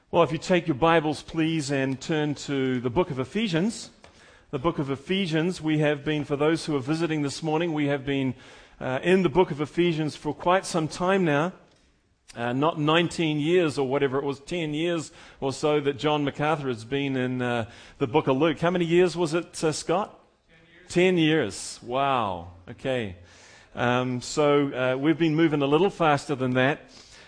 Well, if you take your Bibles, please, and turn to the book of Ephesians. The book of Ephesians, we have been, for those who are visiting this morning, we have been in the book of Ephesians for quite some time now. Not 19 years or whatever, it was 10 years or so that John MacArthur has been in the book of Luke. How many years was it, Scott? 10 years. Wow. Okay. So we've been moving a little faster than that.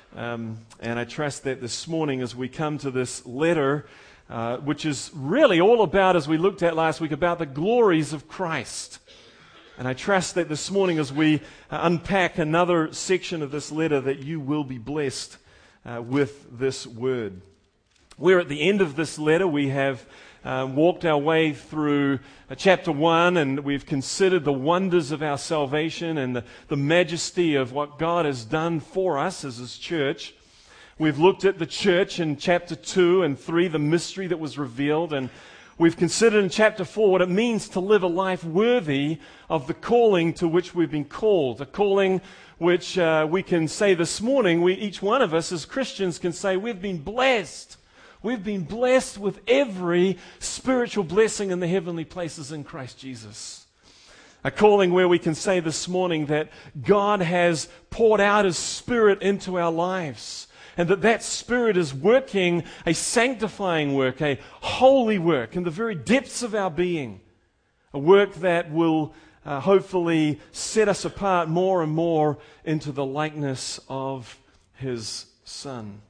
And I trust that this morning as we come to this letter, which is really all about, as we looked at last week, about the glories of Christ. And I trust that this morning as we unpack another section of this letter that you will be blessed with this word. We're at the end of this letter. We have walked our way through chapter 1, and we've considered the wonders of our salvation and the majesty of what God has done for us as His church. We've looked at the church in chapter 2 and 3, the mystery that was revealed, and we've considered in chapter 4 what it means to live a life worthy of the calling to which we've been called, a calling which we can say this morning, each one of us as Christians can say we've been blessed. We've been blessed with every spiritual blessing in the heavenly places in Christ Jesus. A calling where we can say this morning that God has poured out His Spirit into our lives, and that Spirit is working a sanctifying work, a holy work in the very depths of our being, a work that will hopefully set us apart more and more into the likeness of His Son.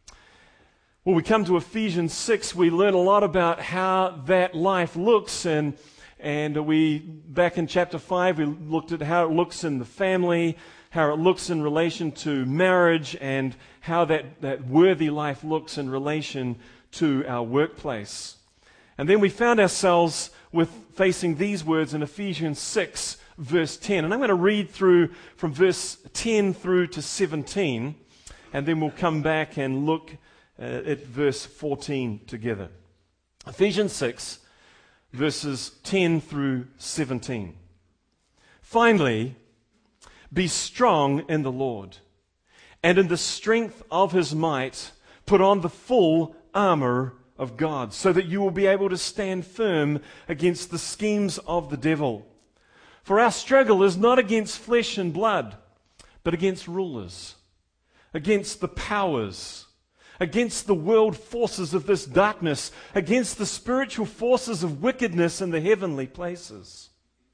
Well, we come to Ephesians 6, we learn a lot about how that life looks, and we, back in chapter 5, we looked at how it looks in the family, how it looks in relation to marriage, and how that worthy life looks in relation to our workplace. And then we found ourselves with facing these words in Ephesians 6, verse 10. And I'm going to read through from verse 10 through to 17, and then we'll come back and look at verse 14 together. Ephesians 6, verses 10 through 17. Finally, be strong in the Lord, and in the strength of His might, put on the full armor of God, so that you will be able to stand firm against the schemes of the devil. For our struggle is not against flesh and blood, but against rulers, against the powers, against the world forces of this darkness, against the spiritual forces of wickedness in the heavenly places.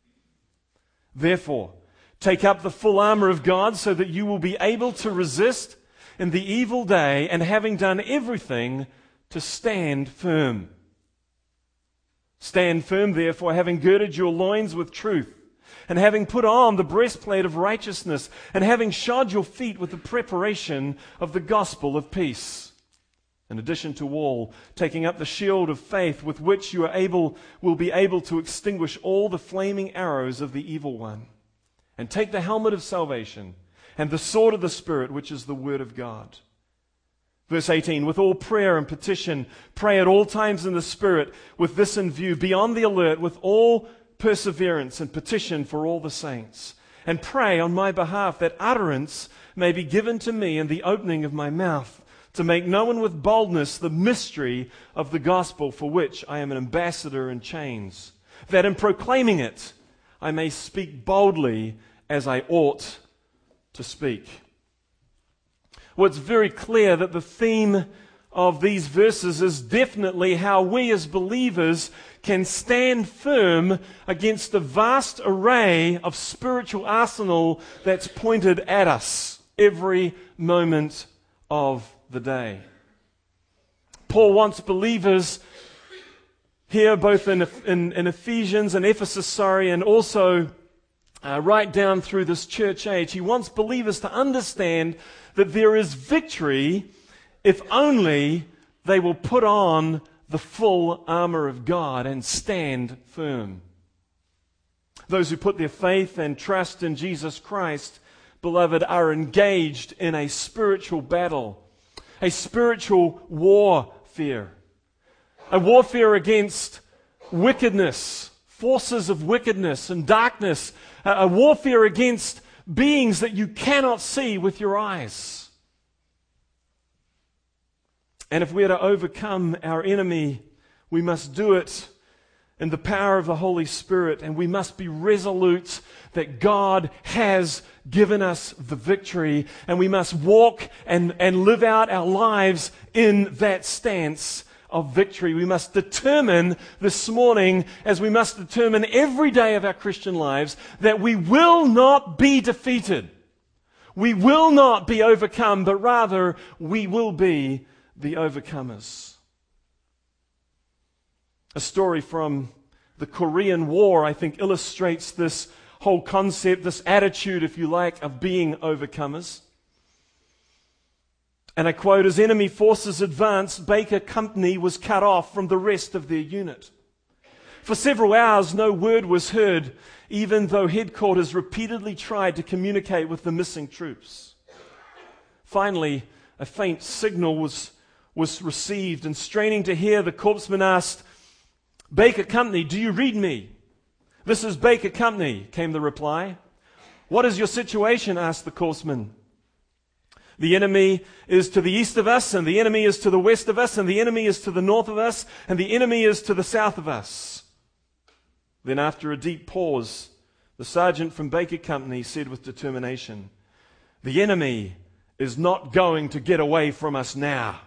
Therefore, take up the full armor of God so that you will be able to resist in the evil day, and having done everything, to stand firm. Stand firm, therefore, having girded your loins with truth, and having put on the breastplate of righteousness, and having shod your feet with the preparation of the gospel of peace. In addition to all, taking up the shield of faith with which you will be able to extinguish all the flaming arrows of the evil one. And take the helmet of salvation and the sword of the Spirit, which is the word of God. Verse 18, with all prayer and petition, pray at all times in the Spirit, with this in view, be on the alert with all perseverance and petition for all the saints. And pray on my behalf that utterance may be given to me in the opening of my mouth, to make known with boldness the mystery of the gospel, for which I am an ambassador in chains, that in proclaiming it I may speak boldly as I ought to speak. Well, it's very clear that the theme of these verses is definitely how we as believers can stand firm against the vast array of spiritual arsenal that's pointed at us every moment of the day. Paul wants believers here, both in Ephesians and Ephesus, and also right down through this church age. He wants believers to understand that there is victory if only they will put on the full armor of God and stand firm. Those who put their faith and trust in Jesus Christ, beloved, are engaged in a spiritual battle, a spiritual warfare, a warfare against wickedness, forces of wickedness and darkness, a warfare against beings that you cannot see with your eyes. And if we're to overcome our enemy, we must do it in the power of the Holy Spirit, and we must be resolute that God has given us the victory, and we must walk and live out our lives in that stance of victory. We must determine this morning, as we must determine every day of our Christian lives, that we will not be defeated. We will not be overcome, but rather we will be the overcomers. A story from the Korean War, I think, illustrates this whole concept, this attitude, if you like, of being overcomers. And I quote, "As enemy forces advanced, Baker Company was cut off from the rest of their unit. For several hours, no word was heard, even though headquarters repeatedly tried to communicate with the missing troops. Finally, a faint signal was received, and straining to hear, the corpsman asked, 'Baker Company, do you read me?' 'This is Baker Company,' came the reply. 'What is your situation?' asked the corpsman. 'The enemy is to the east of us, and the enemy is to the west of us, and the enemy is to the north of us, and the enemy is to the south of us.' Then after a deep pause, the sergeant from Baker Company said with determination, 'The enemy is not going to get away from us now.'"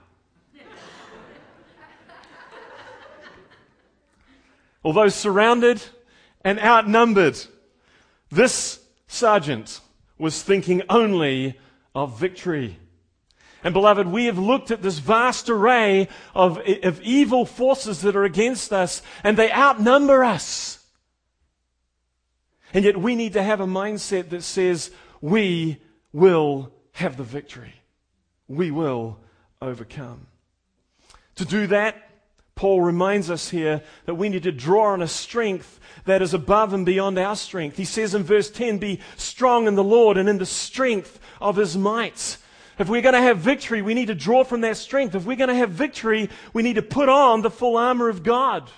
Although surrounded and outnumbered, this sergeant was thinking only of victory. And beloved, we have looked at this vast array of evil forces that are against us, and they outnumber us. And yet we need to have a mindset that says we will have the victory. We will overcome. To do that, Paul reminds us here that we need to draw on a strength that is above and beyond our strength. He says in verse 10, "Be strong in the Lord and in the strength of His might." If we're going to have victory, we need to draw from that strength. If we're going to have victory, we need to put on the full armor of God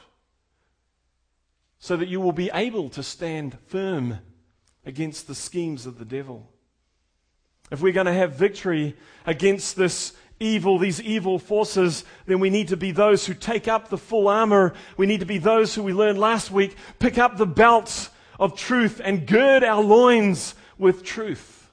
so that you will be able to stand firm against the schemes of the devil. If we're going to have victory against these evil forces, then we need to be those who take up the full armor. We need to be those who, we learned last week, pick up the belts of truth and gird our loins with truth.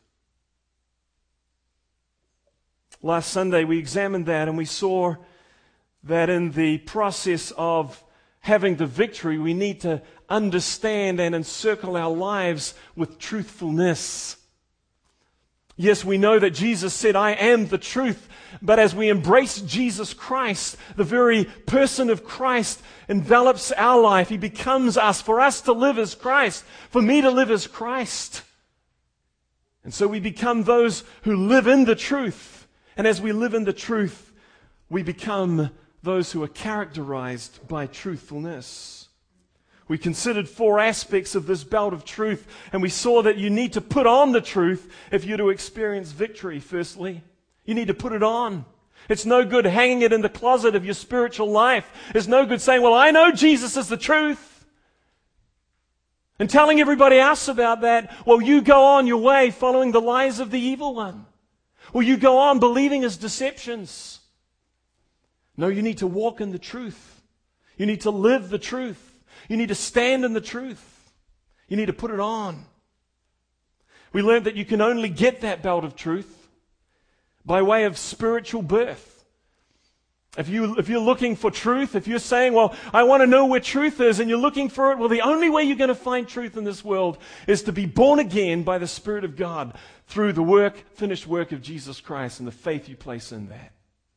Last Sunday we examined that, and we saw that in the process of having the victory, we need to understand and encircle our lives with truthfulness. Yes, we know that Jesus said, "I am the truth," but as we embrace Jesus Christ, the very person of Christ envelops our life. He becomes us. For us to live as Christ, for me to live as Christ. And so we become those who live in the truth. And as we live in the truth, we become those who are characterized by truthfulness. We considered 4 aspects of this belt of truth, and we saw that you need to put on the truth if you're to experience victory. Firstly, you need to put it on. It's no good hanging it in the closet of your spiritual life. It's no good saying, "Well, I know Jesus is the truth," and telling everybody else about that. Well, you go on your way following the lies of the evil one. Well, you go on believing his deceptions. No, you need to walk in the truth. You need to live the truth. You need to stand in the truth. You need to put it on. We learned that you can only get that belt of truth by way of spiritual birth. If you're looking for truth, if you're saying, "Well, I want to know where truth is," and you're looking for it, well, the only way you're going to find truth in this world is to be born again by the Spirit of God through the finished work of Jesus Christ and the faith you place in that.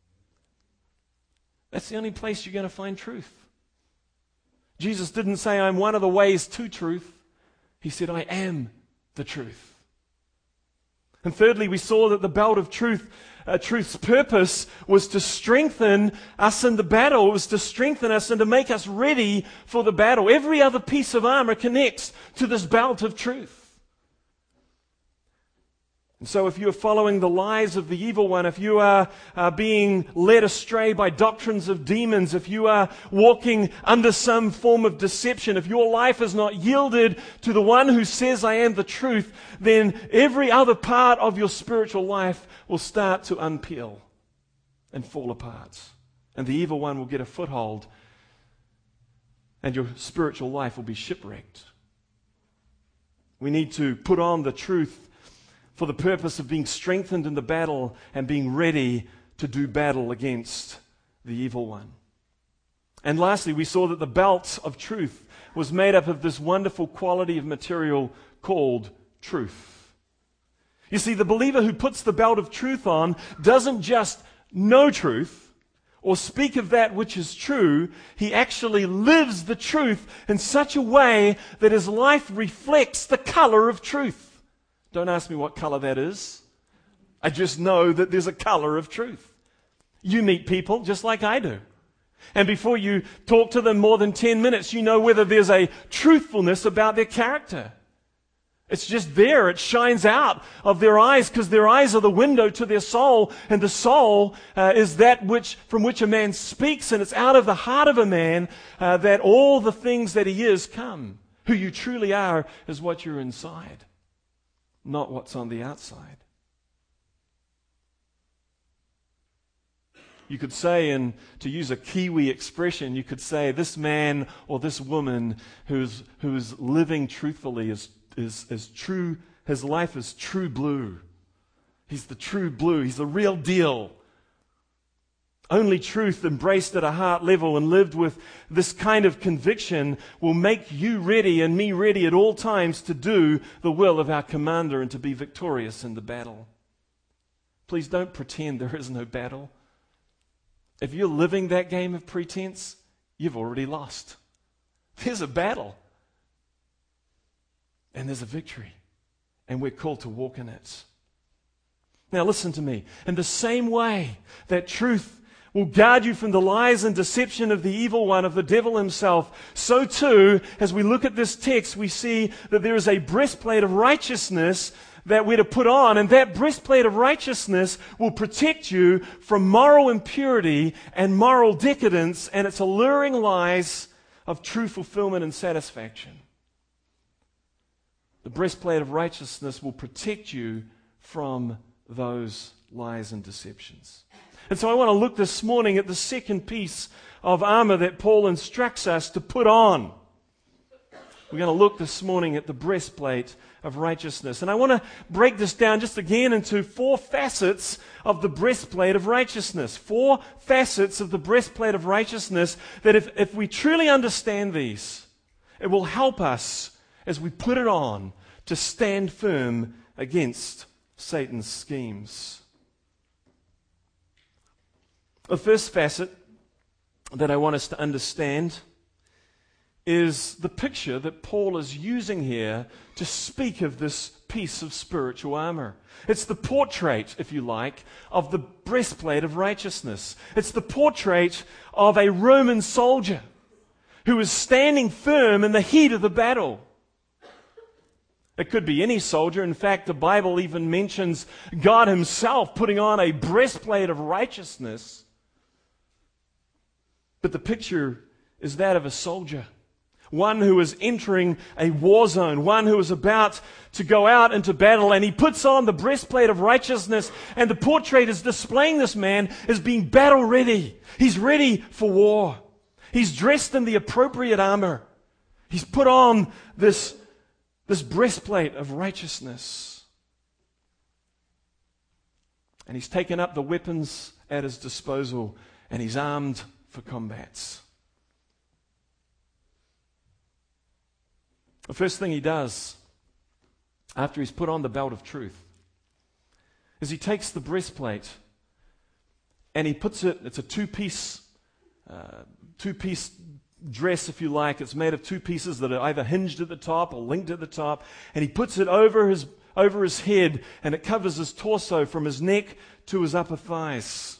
That's the only place you're going to find truth. Jesus didn't say, "I'm one of the ways to truth." He said, "I am the truth." And thirdly, we saw that the belt of truth's purpose was to strengthen us in the battle. It was to strengthen us and to make us ready for the battle. Every other piece of armor connects to this belt of truth. And so if you're following the lies of the evil one, if you are being led astray by doctrines of demons, if you are walking under some form of deception, if your life is not yielded to the one who says, "I am the truth," then every other part of your spiritual life will start to unpeel. and fall apart. And the evil one will get a foothold, and your spiritual life will be shipwrecked. We need to put on the truth for the purpose of being strengthened in the battle and being ready to do battle against the evil one. And lastly, we saw that the belt of truth was made up of this wonderful quality of material called truth. You see, the believer who puts the belt of truth on doesn't just know truth or speak of that which is true. He actually lives the truth in such a way that his life reflects the color of truth. Don't ask me what color that is. I just know that there's a color of truth. You meet people just like I do. And before you talk to them more than 10 minutes, you know whether there's a truthfulness about their character. It's just there. It shines out of their eyes because their eyes are the window to their soul. And the soul is that from which a man speaks. And it's out of the heart of a man that all the things that he is come. Who you truly are is what you're inside, not what's on the outside. You could say, and to use a Kiwi expression, you could say this man or this woman who's living truthfully is true. His life is true blue. He's the true blue. He's the real deal. Only truth embraced at a heart level and lived with this kind of conviction will make you ready and me ready at all times to do the will of our commander and to be victorious in the battle. Please don't pretend there is no battle. If you're living that game of pretense, you've already lost. There's a battle. And there's a victory. And we're called to walk in it. Now listen to me. In the same way that truth will guard you from the lies and deception of the evil one, of the devil himself, so too, as we look at this text, we see that there is a breastplate of righteousness that we're to put on, and that breastplate of righteousness will protect you from moral impurity and moral decadence and its alluring lies of true fulfillment and satisfaction. The breastplate of righteousness will protect you from those lies and deceptions. And so I want to look this morning at the second piece of armor that Paul instructs us to put on. We're going to look this morning at the breastplate of righteousness. And I want to break this down just again into 4 facets of the breastplate of righteousness. 4 facets of the breastplate of righteousness that if we truly understand these, it will help us as we put it on to stand firm against Satan's schemes. The first facet that I want us to understand is the picture that Paul is using here to speak of this piece of spiritual armor. It's the portrait, if you like, of the breastplate of righteousness. It's the portrait of a Roman soldier who is standing firm in the heat of the battle. It could be any soldier. In fact, the Bible even mentions God himself putting on a breastplate of righteousness. But the picture is that of a soldier. One who is entering a war zone, one who is about to go out into battle, and he puts on the breastplate of righteousness, and the portrait is displaying this man as being battle ready. He's ready for war. He's dressed in the appropriate armor. He's put on this breastplate of righteousness. And he's taken up the weapons at his disposal, and he's armed for combats. The first thing he does after he's put on the belt of truth is he takes the breastplate and he puts it's a two-piece dress, if you like. It's made of 2 pieces that are either hinged at the top or linked at the top, and he puts it over his head, and it covers his torso from his neck to his upper thighs.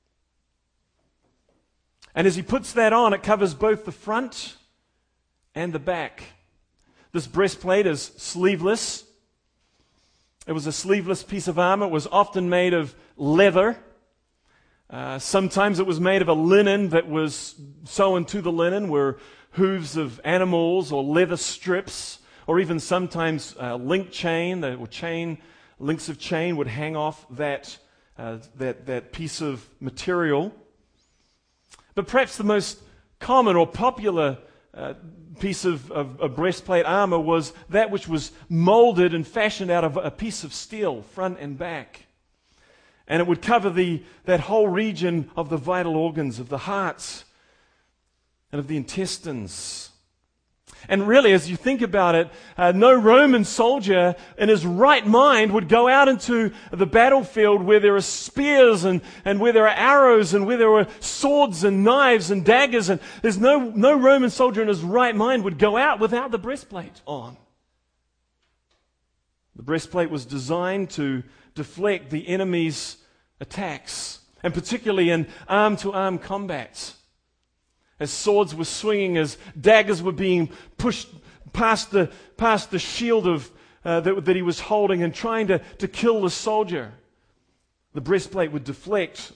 And as he puts that on, it covers both the front and the back. This breastplate is sleeveless. It was a sleeveless piece of armor. It was often made of leather. Sometimes it was made of a linen that was sewn to the linen were hooves of animals or leather strips, or even sometimes link chain, links of chain would hang off that that piece of material. But perhaps the most common or popular piece of breastplate armor was that which was molded and fashioned out of a piece of steel, front and back. And it would cover that whole region of the vital organs, of the heart and of the intestines. And really, as you think about it, no Roman soldier in his right mind would go out into the battlefield where there are spears and where there are arrows and where there are swords and knives and daggers. And there's no Roman soldier in his right mind would go out without the breastplate on. The breastplate was designed to deflect the enemy's attacks, and particularly in arm-to-arm combat. As swords were swinging, as daggers were being pushed past the shield of that he was holding and trying to kill the soldier, the breastplate would deflect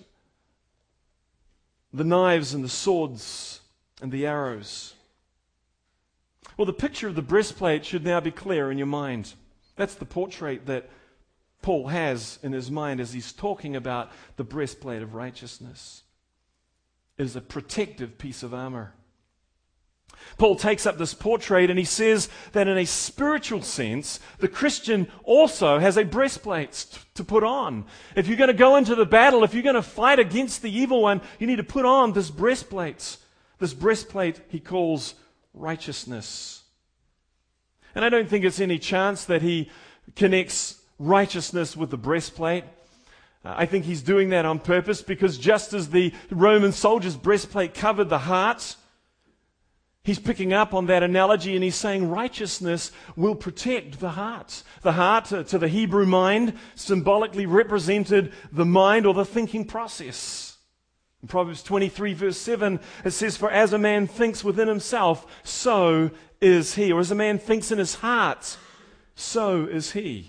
the knives and the swords and the arrows. Well, the picture of the breastplate should now be clear in your mind. That's the portrait that Paul has in his mind as he's talking about the breastplate of righteousness. It is a protective piece of armor. Paul takes up this portrait and he says that in a spiritual sense, the Christian also has a breastplate to put on. If you're going to go into the battle, if you're going to fight against the evil one, you need to put on this breastplate. This breastplate he calls righteousness. And I don't think it's any chance that he connects righteousness with the breastplate. I think he's doing that on purpose, because just as the Roman soldier's breastplate covered the heart, he's picking up on that analogy and he's saying righteousness will protect the heart. The heart, to the Hebrew mind, symbolically represented the mind or the thinking process. In Proverbs 23 verse 7, it says, "For as a man thinks within himself, so is he." Or as a man thinks in his heart, so is he.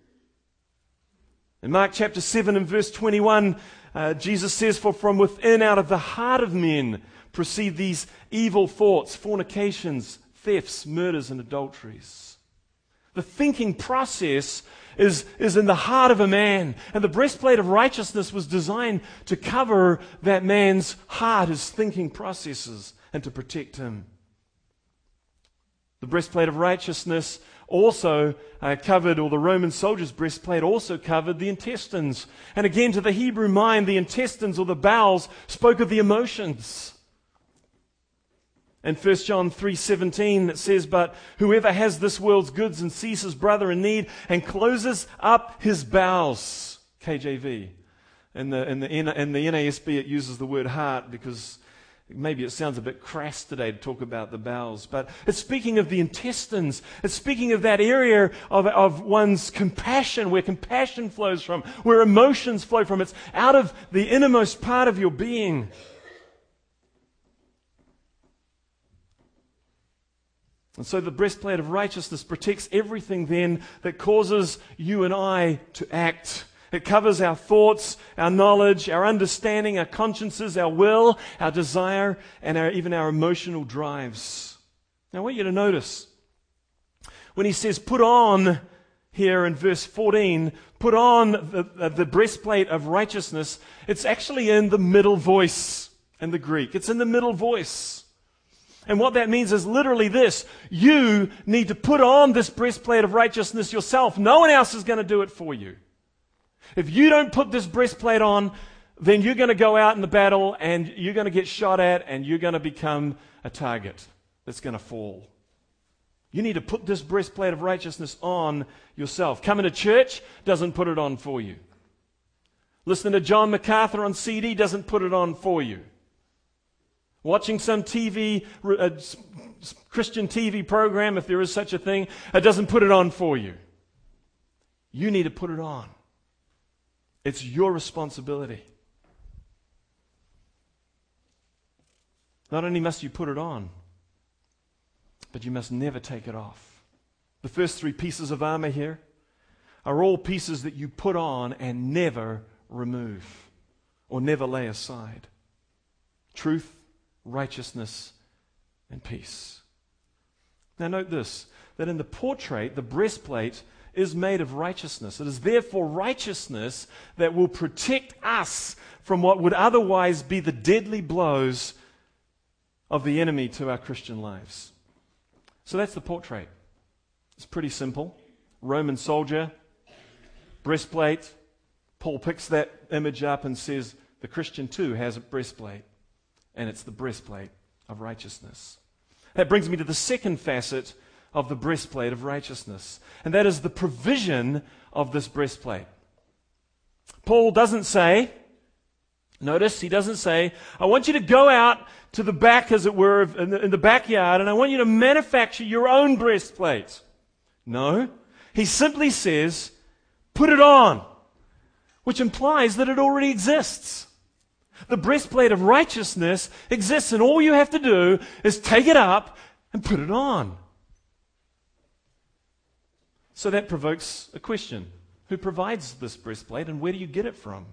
In Mark chapter 7 and verse 21, Jesus says, "For from within, out of the heart of men, proceed these evil thoughts, fornications, thefts, murders, and adulteries." The thinking process is in the heart of a man. And the breastplate of righteousness was designed to cover that man's heart, his thinking processes, and to protect him. The breastplate of righteousness also covered, or the Roman soldier's breastplate also covered, the intestines. And again, to the Hebrew mind, the intestines or the bowels spoke of the emotions. In 1 John 3:17 it says, "But whoever has this world's goods and sees his brother in need and closes up his bowels," KJV. In the NASB it uses the word heart because maybe it sounds a bit crass today to talk about the bowels, but it's speaking of the intestines. It's speaking of that area of one's compassion, where compassion flows from, where emotions flow from. It's out of the innermost part of your being. And so the breastplate of righteousness protects everything then that causes you and I to act. It covers our thoughts, our knowledge, our understanding, our consciences, our will, our desire, and even our emotional drives. Now I want you to notice, when he says put on here in verse 14, put on the breastplate of righteousness, it's actually in the middle voice in the Greek. It's in the middle voice. And what that means is literally this: you need to put on this breastplate of righteousness yourself. No one else is going to do it for you. If you don't put this breastplate on, then you're going to go out in the battle and you're going to get shot at and you're going to become a target that's going to fall. You need to put this breastplate of righteousness on yourself. Coming to church doesn't put it on for you. Listening to John MacArthur on CD doesn't put it on for you. Watching some TV, Christian TV program, if there is such a thing, it doesn't put it on for you. You need to put it on. It's your responsibility. Not only must you put it on, but you must never take it off. The first three pieces of armor here are all pieces that you put on and never remove or never lay aside. Truth, righteousness, and peace. Now note this, that in the portrait, the breastplate is made of righteousness. It is therefore righteousness that will protect us from what would otherwise be the deadly blows of the enemy to our Christian lives. So that's the portrait. It's pretty simple. Roman soldier, breastplate. Paul picks that image up and says the Christian too has a breastplate, and it's the breastplate of righteousness. That brings me to the second facet of the breastplate of righteousness, and that is the provision of this breastplate. Paul doesn't say, notice, he doesn't say, I want you to go out to the back, as it were, in the backyard, and I want you to manufacture your own breastplate. No, he simply says, put it on, which implies that it already exists. The breastplate of righteousness exists, and all you have to do is take it up and put it on. So that provokes a question. Who provides this breastplate, and where do you get it from?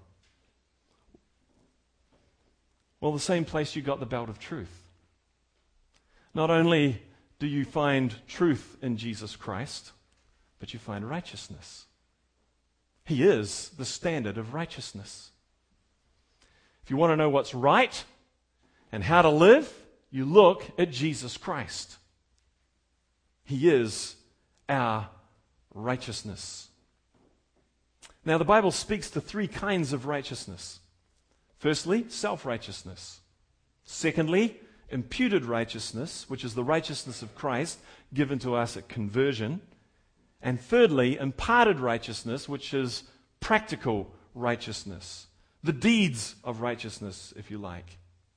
Well, the same place you got the belt of truth. Not only do you find truth in Jesus Christ, but you find righteousness. He is the standard of righteousness. If you want to know what's right and how to live, you look at Jesus Christ. He is our righteousness. Now, the Bible speaks to three kinds of righteousness. Firstly, self-righteousness. Secondly, imputed righteousness, which is the righteousness of Christ given to us at conversion. And thirdly, imparted righteousness, which is practical righteousness. The deeds of righteousness, if you like.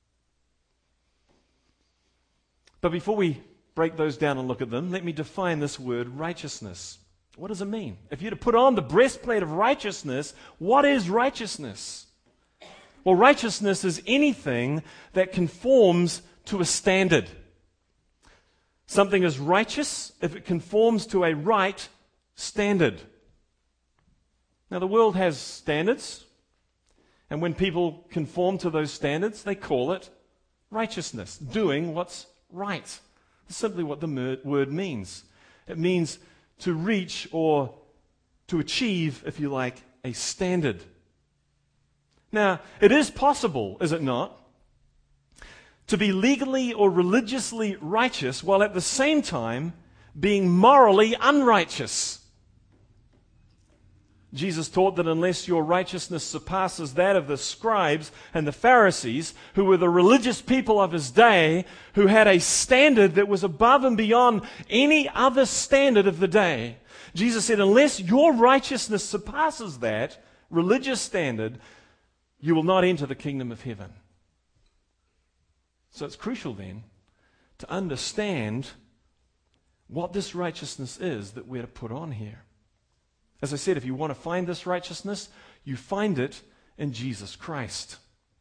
But before we break those down and look at them, let me define this word righteousness. What does it mean? If you're to put on the breastplate of righteousness, what is righteousness? Well, righteousness is anything that conforms to a standard. Something is righteous if it conforms to a right standard. Now, the world has standards, and when people conform to those standards, they call it righteousness, doing what's right. That's simply what the word means. It means to reach or to achieve, if you like, a standard. Now, it is possible, is it not, to be legally or religiously righteous while at the same time being morally unrighteous. Jesus taught that unless your righteousness surpasses that of the scribes and the Pharisees, who were the religious people of his day, who had a standard that was above and beyond any other standard of the day, Jesus said, unless your righteousness surpasses that religious standard, you will not enter the kingdom of heaven. So it's crucial then to understand what this righteousness is that we're to put on here. As I said, if you want to find this righteousness, you find it in Jesus Christ.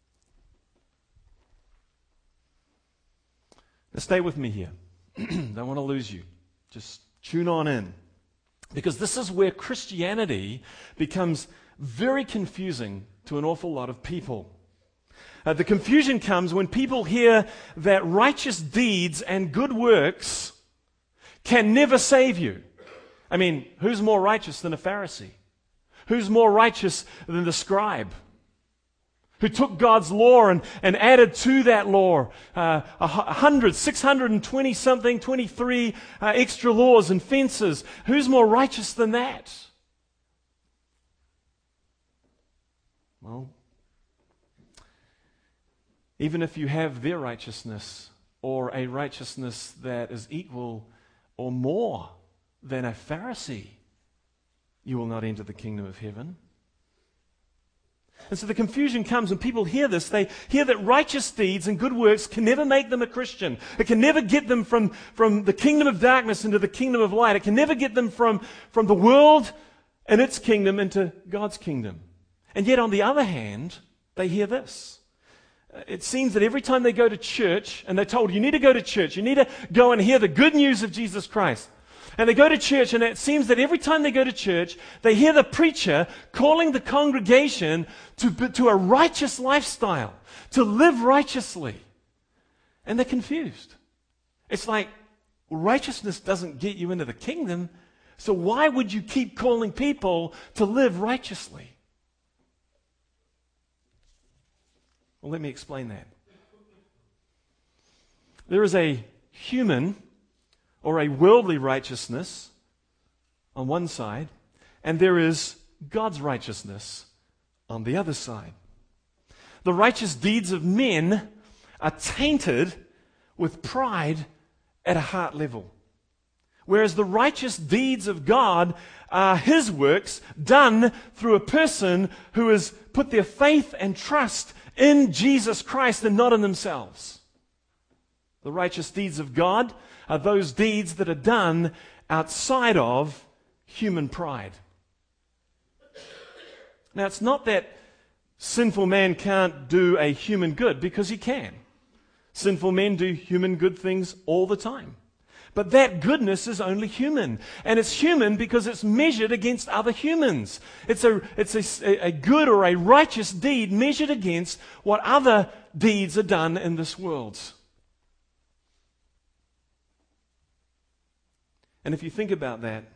Now stay with me here. Don't want to lose you. Just tune on in. Because this is where Christianity becomes very confusing to an awful lot of people. The confusion comes when people hear that righteous deeds and good works can never save you. I mean, who's more righteous than a Pharisee? Who's more righteous than the scribe? Who took God's law and added to that law 620 something, 23 extra laws and fences. Who's more righteous than that? Well, even if you have their righteousness or a righteousness that is equal or more than a Pharisee, you will not enter the kingdom of heaven. And so the confusion comes when people hear this. They hear that righteous deeds and good works can never make them a Christian. It can never get them from the kingdom of darkness into the kingdom of light. It can never get them from the world and its kingdom into God's kingdom. And yet on the other hand, they hear this. It seems that every time they go to church, and they're told, you need to go to church, you need to go and hear the good news of Jesus Christ. And they go to church, and it seems that every time they go to church, they hear the preacher calling the congregation to a righteous lifestyle, to live righteously. And they're confused. It's like, well, righteousness doesn't get you into the kingdom, So why would you keep calling people to live righteously? Well, let me explain that. There is a human or a worldly righteousness on one side, and there is God's righteousness on the other side. The righteous deeds of men are tainted with pride at a heart level, whereas the righteous deeds of God are His works done through a person who has put their faith and trust in Jesus Christ and not in themselves. The righteous deeds of God are those deeds that are done outside of human pride. Now, it's not that sinful man can't do a human good, because he can. Sinful men do human good things all the time. But that goodness is only human. And it's human because it's measured against other humans. It's a good or a righteous deed measured against what other deeds are done in this world. And if you think about that,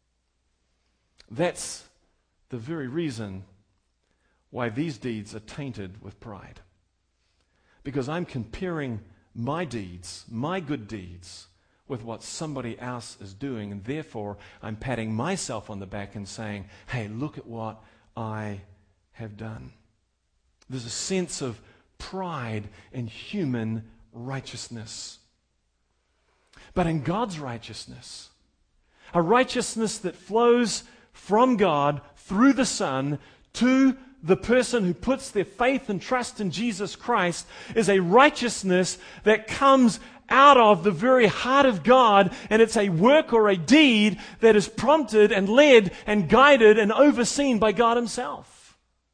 that's the very reason why these deeds are tainted with pride. Because I'm comparing my deeds, my good deeds, with what somebody else is doing, and therefore I'm patting myself on the back and saying, hey, look at what I have done. There's a sense of pride in human righteousness. But in God's righteousness, a righteousness that flows from God through the Son to the person who puts their faith and trust in Jesus Christ, is a righteousness that comes out of the very heart of God, and it's a work or a deed that is prompted and led and guided and overseen by God Himself.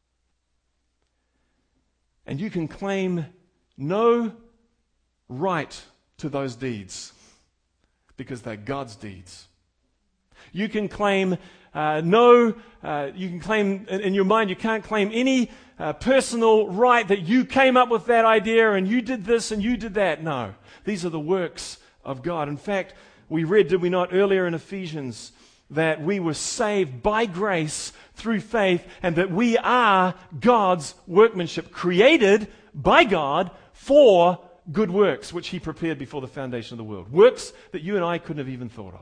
And you can claim no right to those deeds because they're God's deeds. You can claim you can claim in your mind, you can't claim any personal right that you came up with that idea and you did this and you did that. No, these are the works of God. In fact, we read, did we not, earlier in Ephesians, that we were saved by grace through faith and that we are God's workmanship, created by God for good works, which He prepared before the foundation of the world. Works that you and I couldn't have even thought of.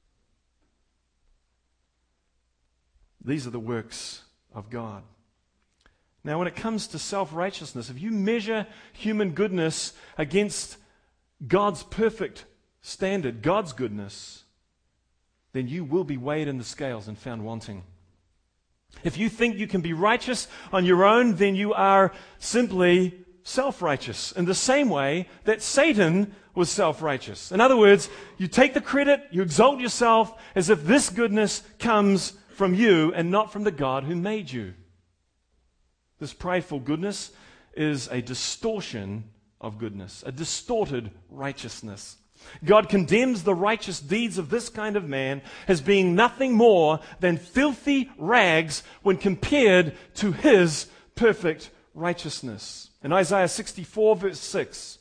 These are the works of God. Now, when it comes to self-righteousness, if you measure human goodness against God's perfect standard, God's goodness, then you will be weighed in the scales and found wanting. If you think you can be righteous on your own, then you are simply self-righteous in the same way that Satan was self-righteous. In other words, you take the credit, you exalt yourself as if this goodness comes from you and not from the God who made you. This prideful goodness is a distortion of goodness, a distorted righteousness. God condemns the righteous deeds of this kind of man as being nothing more than filthy rags when compared to His perfect righteousness. In Isaiah 64 verse 6,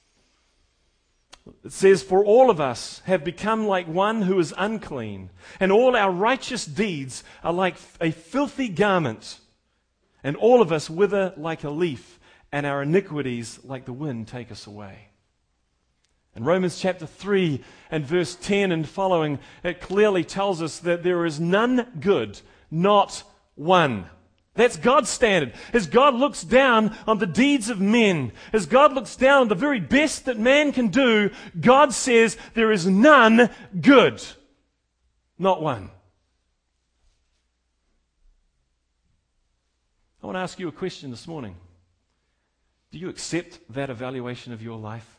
it says, for all of us have become like one who is unclean, and all our righteous deeds are like a filthy garment, and all of us wither like a leaf, and our iniquities like the wind take us away. In Romans chapter 3 and verse 10 and following, it clearly tells us that there is none good, not one. That's God's standard. As God looks down on the deeds of men, as God looks down on the very best that man can do, God says there is none good, not one. I want to ask you a question this morning. Do you accept that evaluation of your life?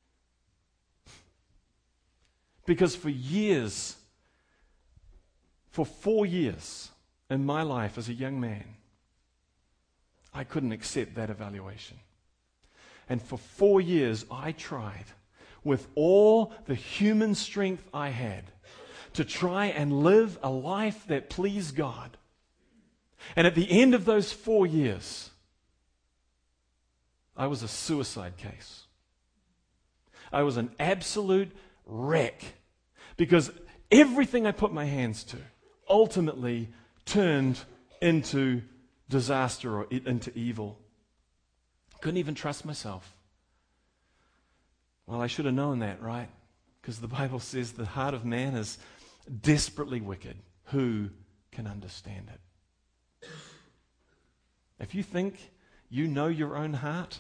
Because for 4 years in my life as a young man, I couldn't accept that evaluation. And for 4 years, I tried with all the human strength I had to try and live a life that pleased God. And at the end of those 4 years, I was a suicide case. I was an absolute wreck. Because everything I put my hands to ultimately turned into disaster or into evil. Couldn't even trust myself. Well, I should have known that, right? Because the Bible says the heart of man is desperately wicked. Who can understand it? If you think you know your own heart,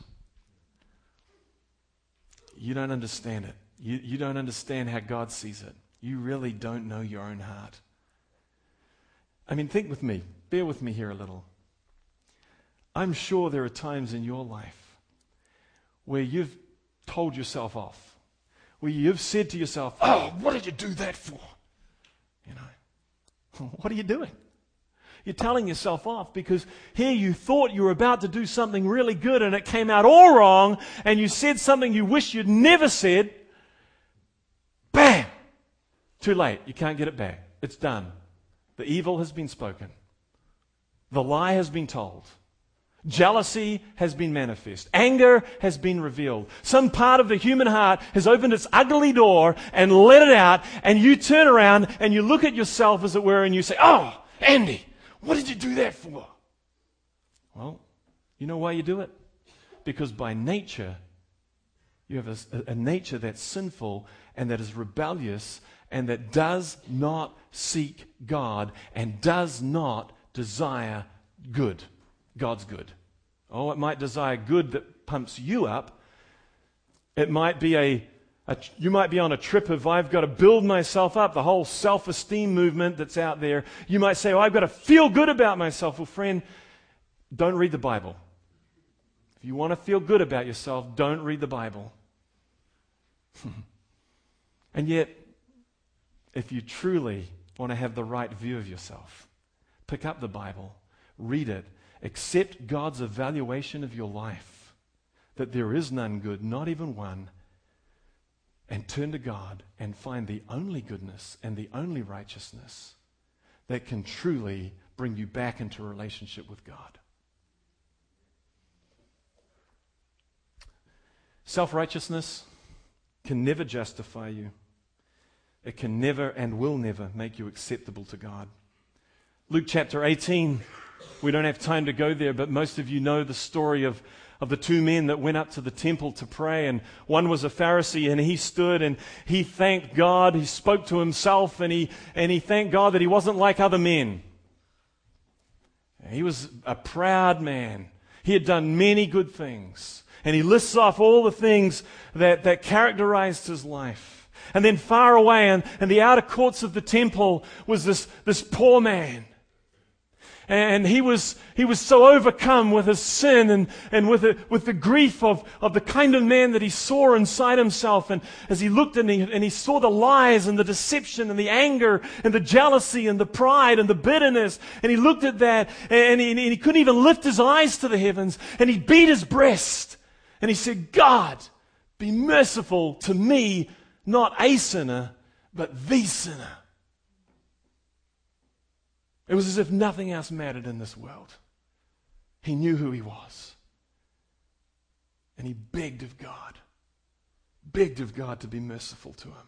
you don't understand it. You don't understand how God sees it. You really don't know your own heart. I mean, think with me. Bear with me here a little. I'm sure there are times in your life where you've told yourself off, where you've said to yourself, "Oh, what did you do that for?" You know, what are you doing? You're telling yourself off because here you thought you were about to do something really good and it came out all wrong, and you said something you wish you'd never said. Bam! Too late. You can't get it back. It's done. The evil has been spoken. The lie has been told. Jealousy has been manifest. Anger has been revealed. Some part of the human heart has opened its ugly door and let it out, and you turn around and you look at yourself, as it were, and you say, "Oh, Andy, what did you do that for?" Well, you know why you do it? Because by nature, you have a nature that's sinful and that is rebellious and that does not seek God and does not desire good. God's good. Oh, it might desire good that pumps you up. It might be you might be on a trip of, "I've got to build myself up," the whole self-esteem movement that's out there. You might say, "Oh, I've got to feel good about myself." Well, friend, don't read the Bible. If you want to feel good about yourself, don't read the Bible. And yet, if you truly want to have the right view of yourself, pick up the Bible, read it, accept God's evaluation of your life, that there is none good, not even one, and turn to God and find the only goodness and the only righteousness that can truly bring you back into a relationship with God. Self-righteousness can never justify you. It can never and will never make you acceptable to God. Luke chapter 18, we don't have time to go there, but most of you know the story of the two men that went up to the temple to pray, and one was a Pharisee, and he stood and he thanked God. He spoke to himself, and he thanked God that he wasn't like other men. He was a proud man. He had done many good things, and he lists off all the things that characterized his life. And then far away in the outer courts of the temple was this poor man. And he was so overcome with his sin and with the grief of the kind of man that he saw inside himself. And as he looked and he saw the lies and the deception and the anger and the jealousy and the pride and the bitterness, and he looked at that and he couldn't even lift his eyes to the heavens, and he beat his breast and he said, "God, be merciful to me, not a sinner, but the sinner." It was as if nothing else mattered in this world. He knew who he was. And he begged of God to be merciful to him.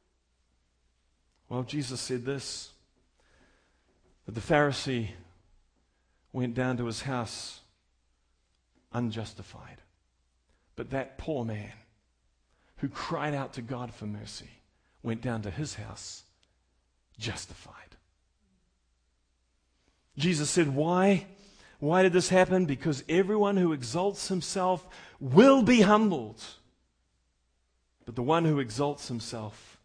Well, Jesus said this, that the Pharisee went down to his house unjustified. But that poor man who cried out to God for mercy went down to his house justified. Jesus said, why? Why did this happen? Because everyone who exalts himself will be humbled. But the one who humbles himself,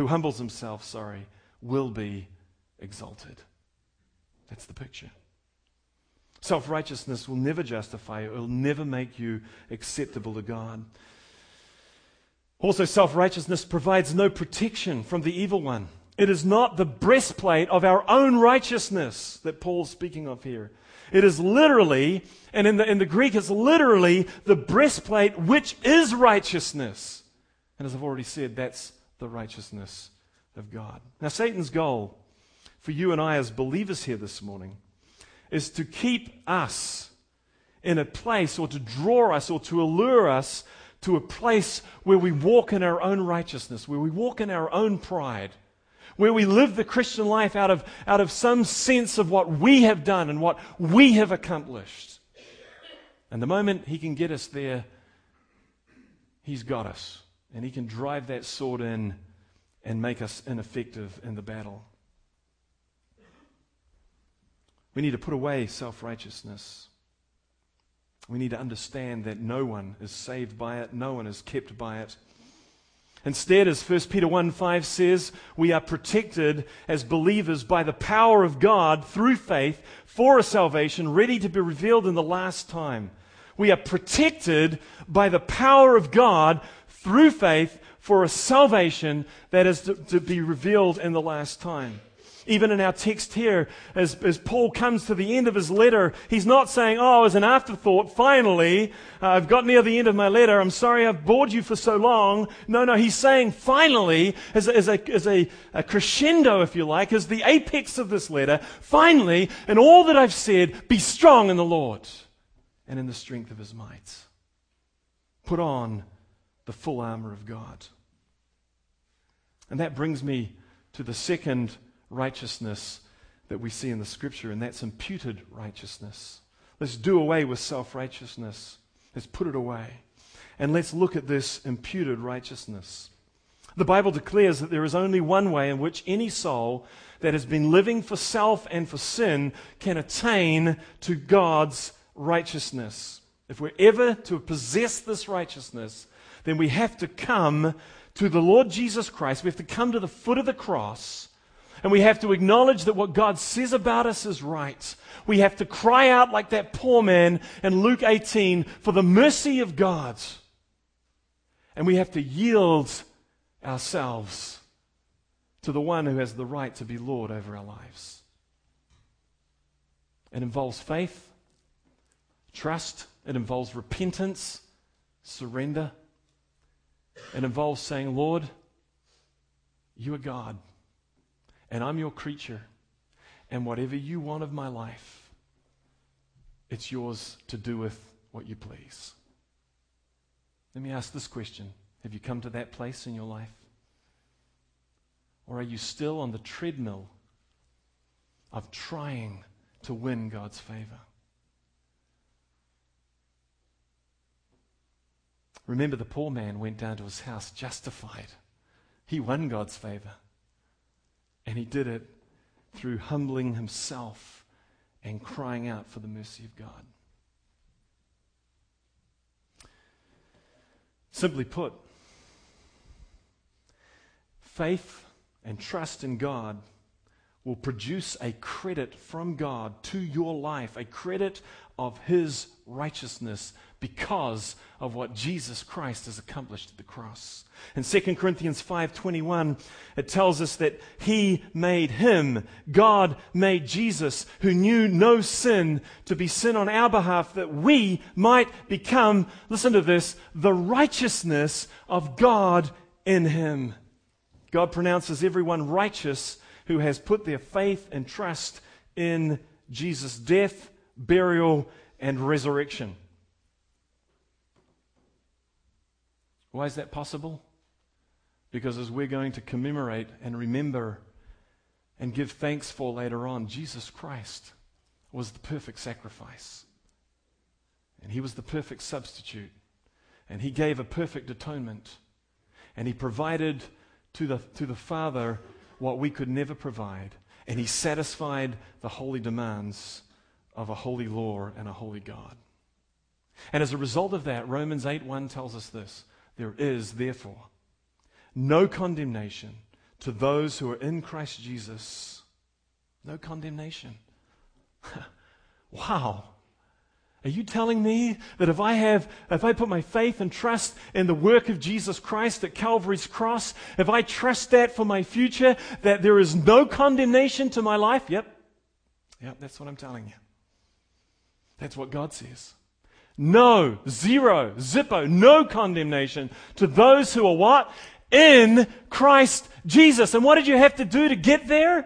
will be exalted. That's the picture. Self-righteousness will never justify you. It will never make you acceptable to God. Also, self-righteousness provides no protection from the evil one. It is not the breastplate of our own righteousness that Paul's speaking of here. It is literally, and in the Greek, it's literally the breastplate which is righteousness. And as I've already said, that's the righteousness of God. Now, Satan's goal for you and I as believers here this morning is to keep us in a place, or to draw us, or to allure us to a place where we walk in our own righteousness, where we walk in our own pride, where we live the Christian life out of some sense of what we have done and what we have accomplished. And the moment He can get us there, He's got us. And He can drive that sword in and make us ineffective in the battle. We need to put away self-righteousness. We need to understand that no one is saved by it, no one is kept by it. Instead, as 1 Peter 1:5 says, we are protected as believers by the power of God through faith for a salvation ready to be revealed in the last time. We are protected by the power of God through faith for a salvation that is to be revealed in the last time. Even in our text here, as Paul comes to the end of his letter, he's not saying, oh, as an afterthought, finally, I've got near the end of my letter, I'm sorry I've bored you for so long. No, he's saying finally, as a crescendo, if you like, as the apex of this letter, finally, in all that I've said, be strong in the Lord and in the strength of His might. Put on the full armor of God. And that brings me to the second righteousness that we see in the Scripture, and that's imputed righteousness. Let's do away with self-righteousness. Let's put it away. And let's look at this imputed righteousness. The Bible declares that there is only one way in which any soul that has been living for self and for sin can attain to God's righteousness. If we're ever to possess this righteousness, then we have to come to the Lord Jesus Christ. We have to come to the foot of the cross. And we have to acknowledge that what God says about us is right. We have to cry out like that poor man in Luke 18 for the mercy of God. And we have to yield ourselves to the one who has the right to be Lord over our lives. It involves faith, trust. It involves repentance, surrender. It involves saying, Lord, You are God. And I'm Your creature, and whatever You want of my life, it's Yours to do with what You please. Let me ask this question. Have you come to that place in your life? Or are you still on the treadmill of trying to win God's favor? Remember, the poor man went down to his house justified. He won God's favor. And he did it through humbling himself and crying out for the mercy of God. Simply put, faith and trust in God will produce a credit from God to your life, a credit of His righteousness because of what Jesus Christ has accomplished at the cross. In 2 Corinthians 5:21, it tells us that He made Him, God made Jesus, who knew no sin, to be sin on our behalf, that we might become, listen to this, the righteousness of God in Him. God pronounces everyone righteous who has put their faith and trust in Jesus' death, burial, and resurrection. Why is that possible? Because as we're going to commemorate and remember and give thanks for later on, Jesus Christ was the perfect sacrifice. And He was the perfect substitute. And He gave a perfect atonement. And He provided to the Father what we could never provide. And He satisfied the holy demands of a holy law and a holy God. And as a result of that, Romans 8:1 tells us this: there is, therefore, no condemnation to those who are in Christ Jesus. No condemnation. Wow. Are you telling me that if I put my faith and trust in the work of Jesus Christ at Calvary's cross, if I trust that for my future, that there is no condemnation to my life? Yep, that's what I'm telling you. That's what God says. No, zero, zippo, no condemnation to those who are what? In Christ Jesus. And what did you have to do to get there?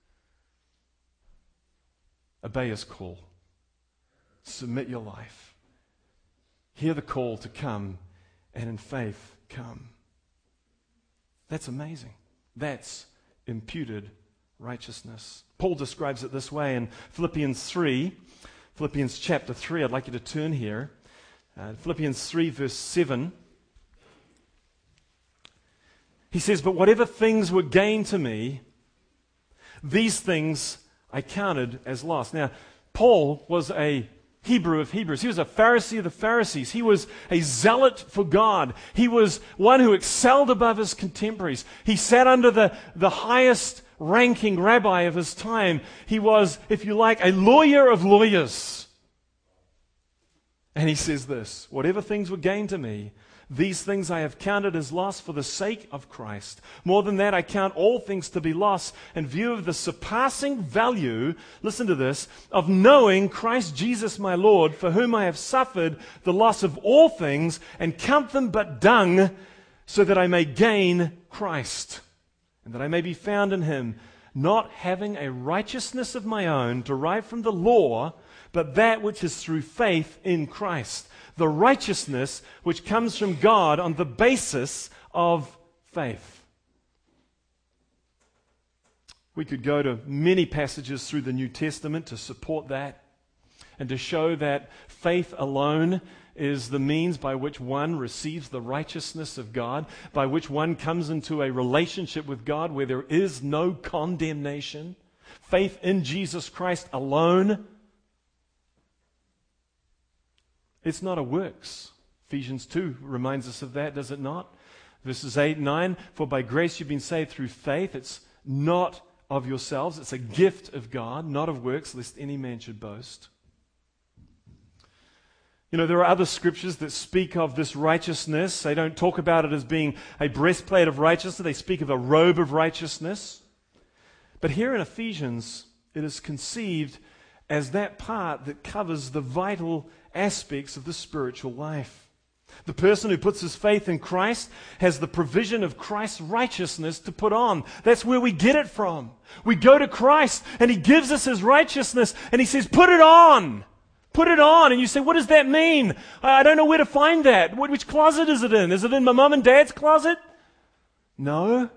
Obey His call. Submit your life. Hear the call to come, and in faith come. That's amazing. That's imputed righteousness. Paul describes it this way in Philippians chapter 3. I'd like you to turn here. Philippians 3 verse 7. He says, "But whatever things were gain to me, these things I counted as loss." Now, Paul was a Hebrew of Hebrews. He was a Pharisee of the Pharisees. He was a zealot for God. He was one who excelled above his contemporaries. He sat under the highest ranking rabbi of his time. He was, if you like, a lawyer of lawyers. And he says this, "Whatever things were gain to me, these things I have counted as loss for the sake of Christ. More than that, I count all things to be loss in view of the surpassing value," listen to this, "of knowing Christ Jesus my Lord, for whom I have suffered the loss of all things, and count them but dung, so that I may gain Christ, and that I may be found in him, not having a righteousness of my own derived from the law, but that which is through faith in Christ, the righteousness which comes from God on the basis of faith." We could go to many passages through the New Testament to support that and to show that faith alone is the means by which one receives the righteousness of God, by which one comes into a relationship with God where there is no condemnation. Faith in Jesus Christ alone. It's not a works. Ephesians 2 reminds us of that, does it not? Verses 8 and 9, "For by grace you've been saved through faith. It's not of yourselves. It's a gift of God, not of works, lest any man should boast." You know, there are other scriptures that speak of this righteousness. They don't talk about it as being a breastplate of righteousness. They speak of a robe of righteousness. But here in Ephesians, it is conceived as that part that covers the vital aspects of the spiritual life. The person who puts his faith in Christ has the provision of Christ's righteousness to put on. That's where we get it from. We go to Christ and He gives us His righteousness and He says, "Put it on. Put it on." And you say, "What does that mean? I don't know where to find that. Which closet is it in? Is it in my mom and dad's closet?" No.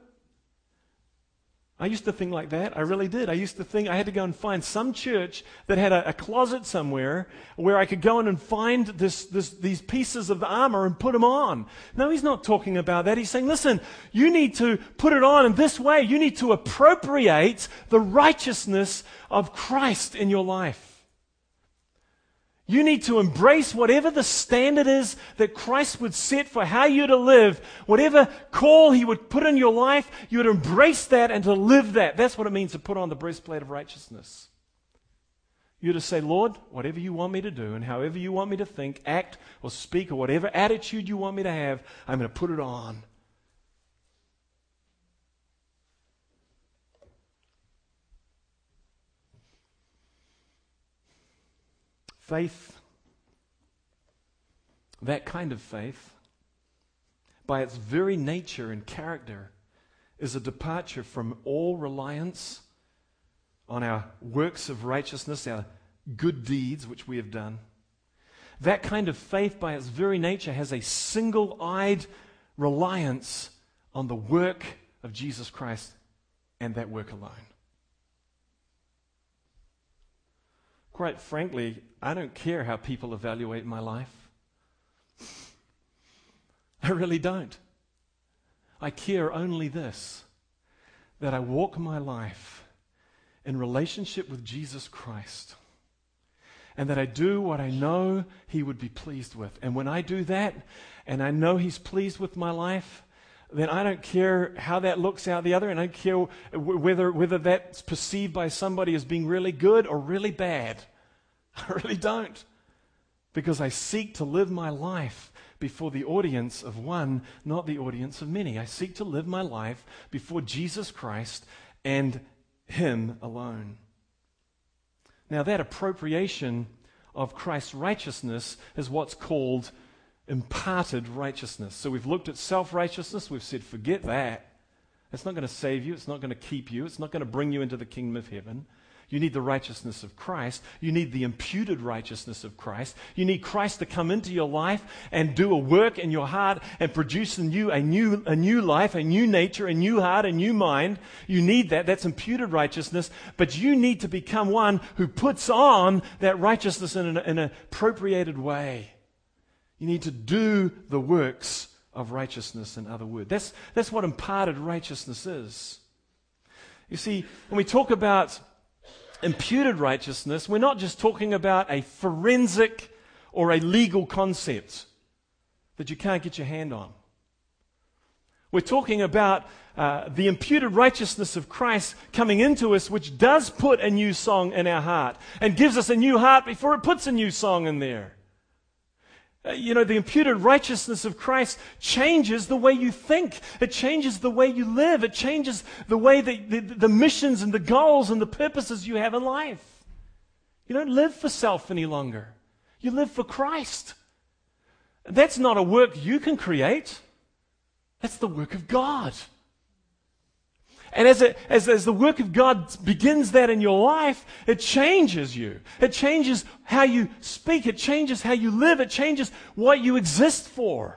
I used to think like that. I really did. I used to think I had to go and find some church that had a closet somewhere where I could go in and find these pieces of the armor and put them on. No, He's not talking about that. He's saying, listen, you need to put it on in this way. You need to appropriate the righteousness of Christ in your life. You need to embrace whatever the standard is that Christ would set for how you're to live. Whatever call He would put in your life, you would embrace that and to live that. That's what it means to put on the breastplate of righteousness. You're to say, "Lord, whatever you want me to do and however you want me to think, act, or speak, or whatever attitude you want me to have, I'm going to put it on." Faith, that kind of faith, by its very nature and character, is a departure from all reliance on our works of righteousness, our good deeds which we have done. That kind of faith, by its very nature, has a single-eyed reliance on the work of Jesus Christ and that work alone. Quite frankly, I don't care how people evaluate my life. I really don't. I care only this, that I walk my life in relationship with Jesus Christ, and that I do what I know He would be pleased with. And when I do that, and I know He's pleased with my life, then I don't care how that looks out the other, and I don't care whether that's perceived by somebody as being really good or really bad. I really don't. Because I seek to live my life before the audience of one, not the audience of many. I seek to live my life before Jesus Christ and Him alone. Now, that appropriation of Christ's righteousness is what's called imparted righteousness. So we've looked at self-righteousness. We've said, forget that. It's not going to save you. It's not going to keep you. It's not going to bring you into the kingdom of heaven. You need the righteousness of Christ. You need the imputed righteousness of Christ. You need Christ to come into your life and do a work in your heart and produce in you a new life, a new nature, a new heart, a new mind. You need that. That's imputed righteousness. But you need to become one who puts on that righteousness in an appropriated way. You need to do the works of righteousness, in other words. That's what imparted righteousness is. You see, when we talk about imputed righteousness, we're not just talking about a forensic or a legal concept that you can't get your hand on. We're talking about the imputed righteousness of Christ coming into us, which does put a new song in our heart and gives us a new heart before it puts a new song in there. The imputed righteousness of Christ changes the way you think. It changes the way you live. It changes the way that the missions and the goals and the purposes you have in life. You don't live for self any longer. You live for Christ. That's not a work you can create. That's the work of God. And as the work of God begins that in your life, it changes you. It changes how you speak. It changes how you live. It changes what you exist for.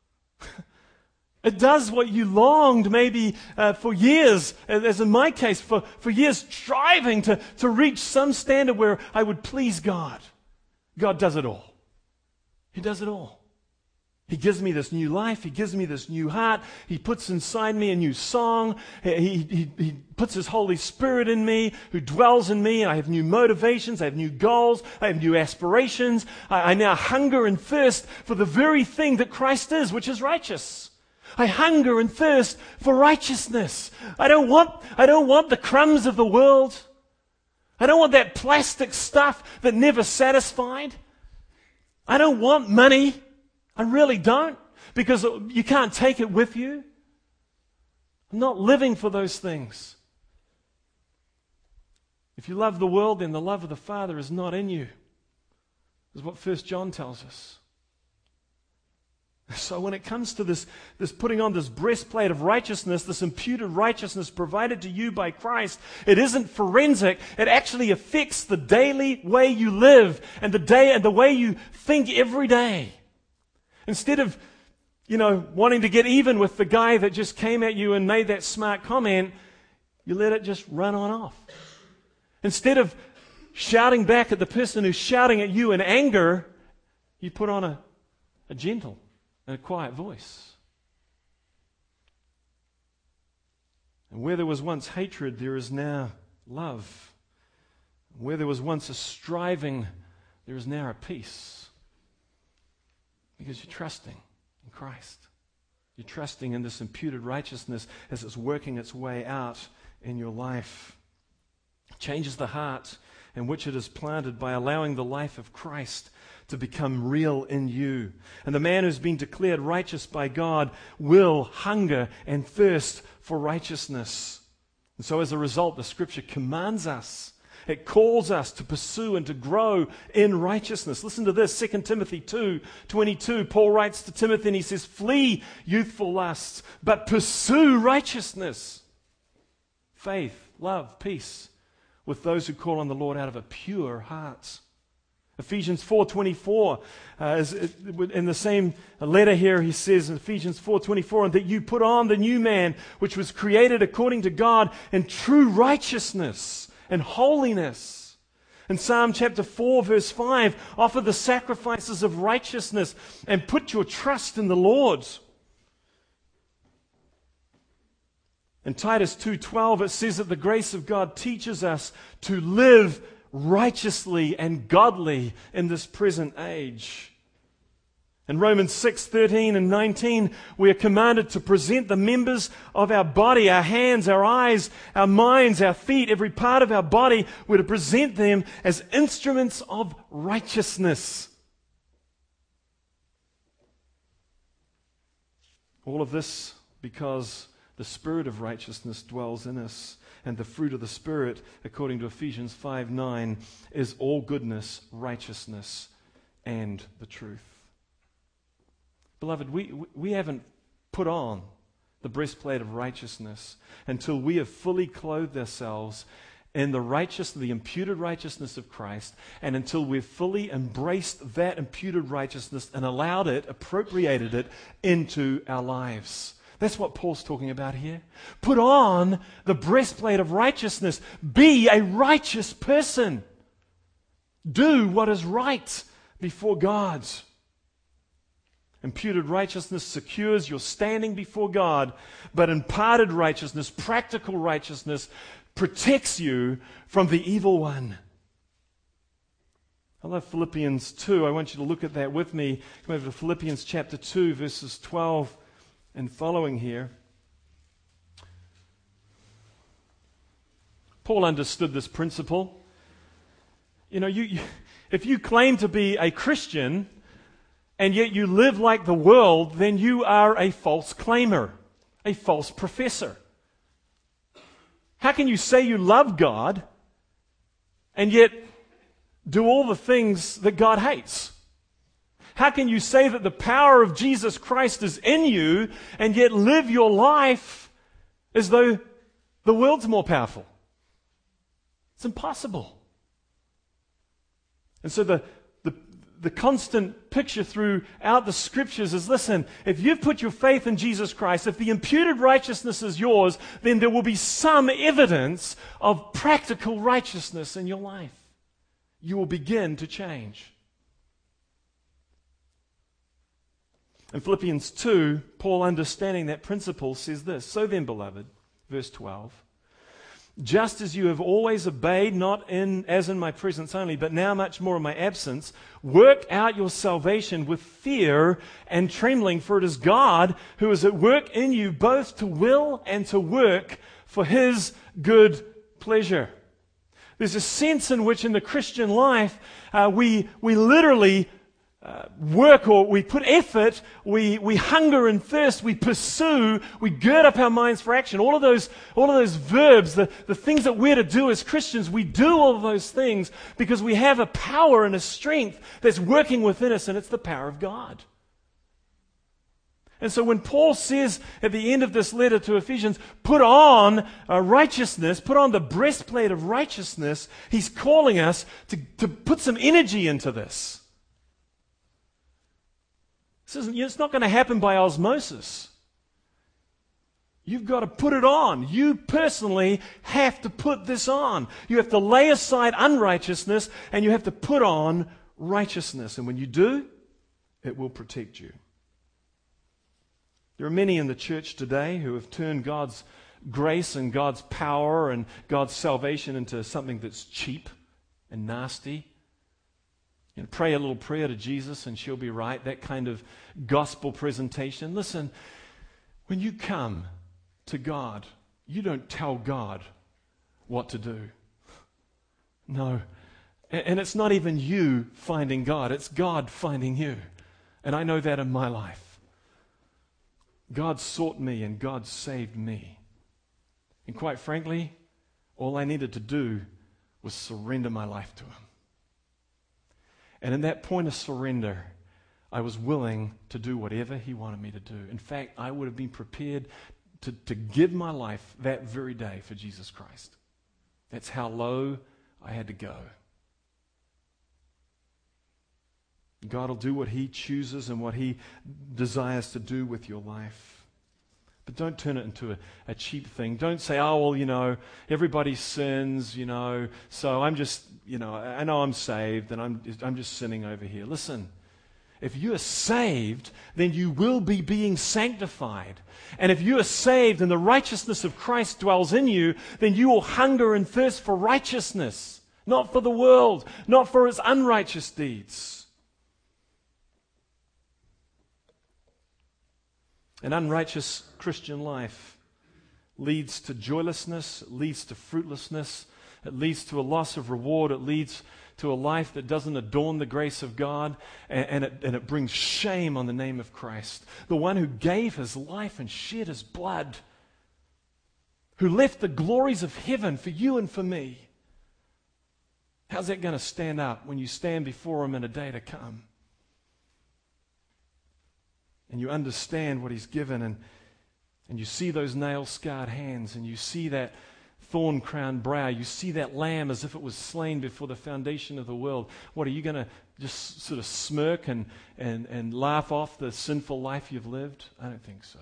It does what you longed maybe for years, as in my case, for years striving to reach some standard where I would please God. God does it all. He does it all. He gives me this new life. He gives me this new heart. He puts inside me a new song. He puts His Holy Spirit in me, who dwells in me. I have new motivations. I have new goals. I have new aspirations. I now hunger and thirst for the very thing that Christ is, which is righteous. I hunger and thirst for righteousness. I don't want the crumbs of the world. I don't want that plastic stuff that never satisfied. I don't want money. I really don't, because you can't take it with you. I'm not living for those things. If you love the world, then the love of the Father is not in you. This is what 1 John tells us. So when it comes to this putting on this breastplate of righteousness, this imputed righteousness provided to you by Christ, it isn't forensic. It actually affects the daily way you live and the way you think every day. Instead of, wanting to get even with the guy that just came at you and made that smart comment, you let it just run on off. Instead of shouting back at the person who's shouting at you in anger, you put on a gentle and a quiet voice. And where there was once hatred, there is now love. Where there was once a striving, there is now a peace. Because you're trusting in Christ. You're trusting in this imputed righteousness as it's working its way out in your life. It changes the heart in which it is planted by allowing the life of Christ to become real in you. And the man who's been declared righteous by God will hunger and thirst for righteousness. And so as a result, the Scripture commands us. It calls us to pursue and to grow in righteousness. Listen to this, 2 Timothy 2:22. Paul writes to Timothy and he says, "Flee youthful lusts, but pursue righteousness, faith, love, peace, with those who call on the Lord out of a pure heart." Ephesians 4:24, in the same letter here, he says in Ephesians 4:24, "And that you put on the new man, which was created according to God in true righteousness and holiness." In Psalm chapter 4, verse 5, "Offer the sacrifices of righteousness and put your trust in the Lord." In Titus 2:12, it says that the grace of God teaches us to live righteously and godly in this present age. In Romans 6:13 and 19, we are commanded to present the members of our body, our hands, our eyes, our minds, our feet, every part of our body, we're to present them as instruments of righteousness. All of this because the Spirit of righteousness dwells in us, and the fruit of the Spirit, according to Ephesians 5:9, is all goodness, righteousness, and the truth. Beloved, we haven't put on the breastplate of righteousness until we have fully clothed ourselves in the imputed righteousness of Christ, and until we've fully embraced that imputed righteousness and appropriated it into our lives. That's what Paul's talking about here. Put on the breastplate of righteousness. Be a righteous person. Do what is right before God. Imputed righteousness secures your standing before God, but imparted righteousness, practical righteousness, protects you from the evil one. I love Philippians 2. I want you to look at that with me. Come over to Philippians chapter 2, verses 12 and following here. Paul understood this principle. You know, if you claim to be a Christian and yet you live like the world, then you are a false claimer, a false professor. How can you say you love God and yet do all the things that God hates? How can you say that the power of Jesus Christ is in you and yet live your life as though the world's more powerful? It's impossible. And so the constant picture throughout the Scriptures is, listen, if you've put your faith in Jesus Christ, if the imputed righteousness is yours, then there will be some evidence of practical righteousness in your life. You will begin to change. In Philippians 2, Paul, understanding that principle, says this, "So then, beloved," verse 12, "just as you have always obeyed, not as in my presence only, but now much more in my absence, work out your salvation with fear and trembling, for it is God who is at work in you both to will and to work for His good pleasure." There's a sense in which in the Christian life we literally work, or we put effort, we hunger and thirst, we pursue, we gird up our minds for action. All of those verbs, the things that we're to do as Christians, we do all of those things because we have a power and a strength that's working within us, and it's the power of God. And so when Paul says at the end of this letter to Ephesians, put on righteousness, put on the breastplate of righteousness, he's calling us to put some energy into this. It's not going to happen by osmosis. You've got to put it on. You personally have to put this on. You have to lay aside unrighteousness and you have to put on righteousness. And when you do, it will protect you. There are many in the church today who have turned God's grace and God's power and God's salvation into something that's cheap and nasty. You know, pray a little prayer to Jesus and she'll be right. That kind of gospel presentation. Listen, when you come to God, you don't tell God what to do. No. And it's not even you finding God. It's God finding you. And I know that in my life. God sought me and God saved me. And quite frankly, all I needed to do was surrender my life to Him. And in that point of surrender, I was willing to do whatever He wanted me to do. In fact, I would have been prepared to give my life that very day for Jesus Christ. That's how low I had to go. God will do what He chooses and what He desires to do with your life. But don't turn it into a cheap thing. Don't say, oh, well, you know, everybody sins, you know, so I'm just, you know, I know I'm saved and I'm just sinning over here. Listen, if you are saved, then you will be being sanctified. And if you are saved and the righteousness of Christ dwells in you, then you will hunger and thirst for righteousness, not for the world, not for its unrighteous deeds. An unrighteous Christian life leads to joylessness, it leads to fruitlessness, it leads to a loss of reward, it leads to a life that doesn't adorn the grace of God, and it brings shame on the name of Christ. The one who gave His life and shed His blood, who left the glories of heaven for you and for me. How's that going to stand up when you stand before Him in a day to come? And you understand what He's given, and you see those nail-scarred hands, and you see that thorn-crowned brow. You see that lamb as if it was slain before the foundation of the world. What, are you going to just sort of smirk and laugh off the sinful life you've lived? I don't think so.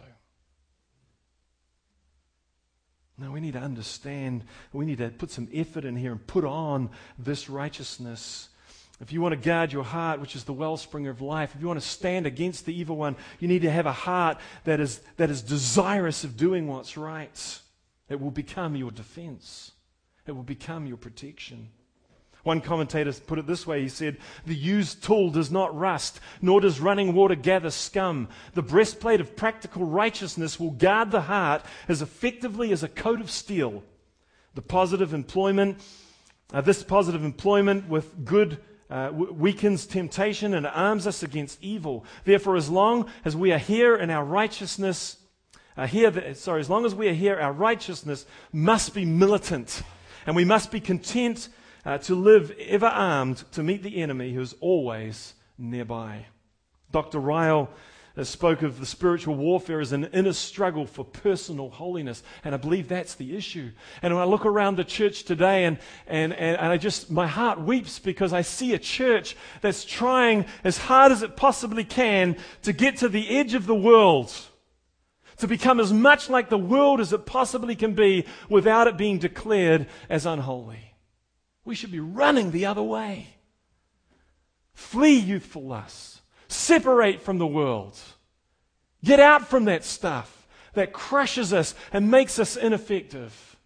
No, we need to understand. We need to put some effort in here and put on this righteousness. If you want to guard your heart, which is the wellspring of life, if you want to stand against the evil one, you need to have a heart that is desirous of doing what's right. It will become your defense. It will become your protection. One commentator put it this way. He said, "The used tool does not rust, nor does running water gather scum. The breastplate of practical righteousness will guard the heart as effectively as a coat of steel. This positive employment with good weakens temptation and arms us against evil. Therefore, as long as we are here in our righteousness, as long as we are here, our righteousness must be militant, and we must be content to live ever armed to meet the enemy who is always nearby." Dr. Ryle spoke of the spiritual warfare as an inner struggle for personal holiness, and I believe that's the issue. And when I look around the church today, and my heart weeps because I see a church that's trying as hard as it possibly can to get to the edge of the world, to become as much like the world as it possibly can be without it being declared as unholy. We should be running the other way. Flee youthful lusts. Separate from the world. Get out from that stuff that crushes us and makes us ineffective.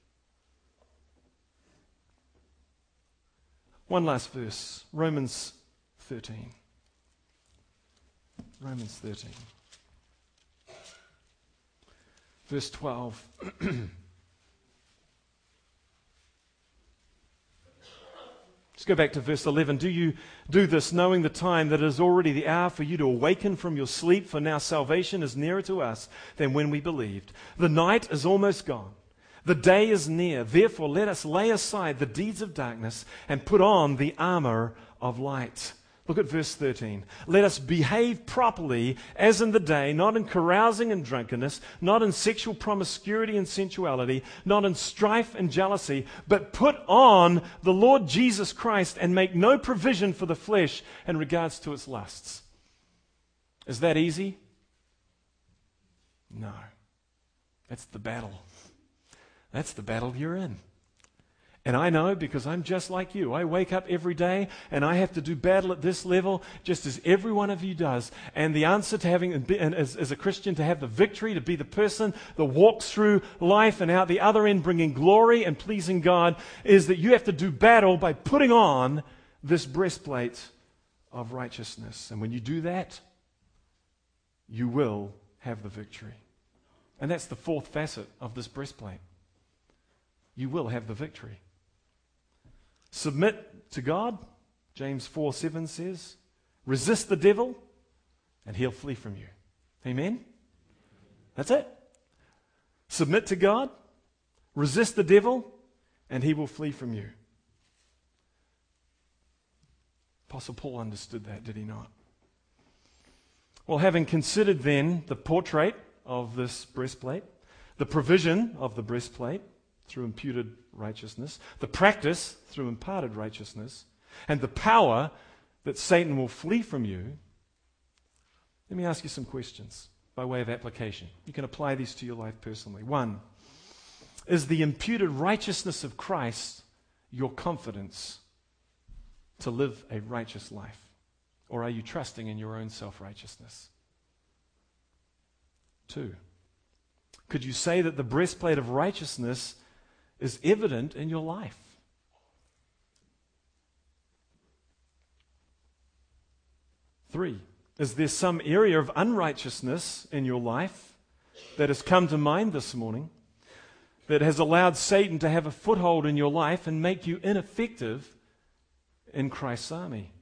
One last verse, Romans 13. Romans 13. Verse 12. Let's go back to verse 11. "Do you do this knowing the time that it is already the hour for you to awaken from your sleep? For now salvation is nearer to us than when we believed. The night is almost gone. The day is near. Therefore let us lay aside the deeds of darkness and put on the armor of light." Look at verse 13. "Let us behave properly as in the day, not in carousing and drunkenness, not in sexual promiscuity and sensuality, not in strife and jealousy, but put on the Lord Jesus Christ and make no provision for the flesh in regards to its lusts." Is that easy? No. That's the battle. That's the battle you're in. And I know, because I'm just like you. I wake up every day and I have to do battle at this level just as every one of you does. And the answer to having, as a Christian, to have the victory, to be the person that walks through life and out the other end bringing glory and pleasing God, is that you have to do battle by putting on this breastplate of righteousness. And when you do that, you will have the victory. And that's the fourth facet of this breastplate. You will have the victory. Submit to God, James 4:7 says. Resist the devil, and he'll flee from you. Amen? That's it. Submit to God, resist the devil, and he will flee from you. Apostle Paul understood that, did he not? Well, having considered then the portrait of this breastplate, the provision of the breastplate through imputed righteousness, the practice through imparted righteousness, and the power that Satan will flee from you, let me ask you some questions by way of application. You can apply these to your life personally. 1, is the imputed righteousness of Christ your confidence to live a righteous life? Or are you trusting in your own self-righteousness? 2, could you say that the breastplate of righteousness is evident in your life? 3, is there some area of unrighteousness in your life that has come to mind this morning that has allowed Satan to have a foothold in your life and make you ineffective in Christ's army?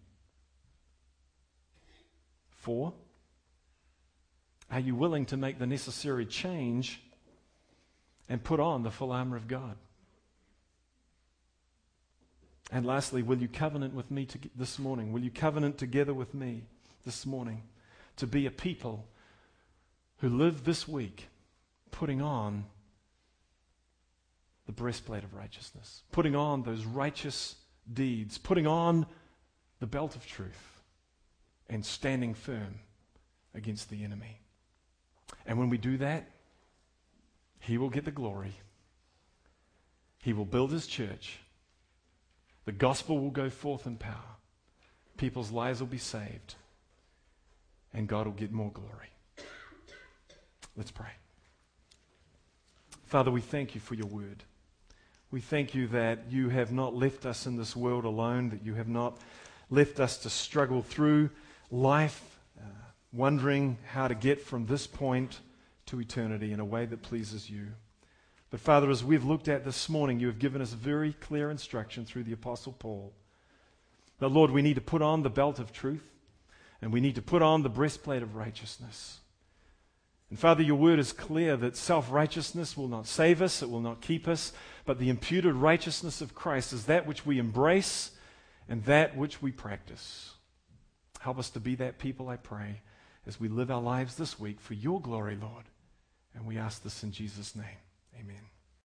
4, are you willing to make the necessary change and put on the full armor of God? And lastly, will you covenant with me this morning? Will you covenant together with me this morning to be a people who live this week putting on the breastplate of righteousness, putting on those righteous deeds, putting on the belt of truth, and standing firm against the enemy. And when we do that, He will get the glory. He will build His church. The gospel will go forth in power. People's lives will be saved. And God will get more glory. Let's pray. Father, we thank You for Your word. We thank You that You have not left us in this world alone, that You have not left us to struggle through life, wondering how to get from this point to eternity in a way that pleases You. But Father, as we've looked at this morning, You have given us very clear instruction through the Apostle Paul that, Lord, we need to put on the belt of truth and we need to put on the breastplate of righteousness. And Father, Your word is clear that self-righteousness will not save us, it will not keep us, but the imputed righteousness of Christ is that which we embrace and that which we practice. Help us to be that people, I pray, as we live our lives this week for Your glory, Lord. And we ask this in Jesus' name. Amen.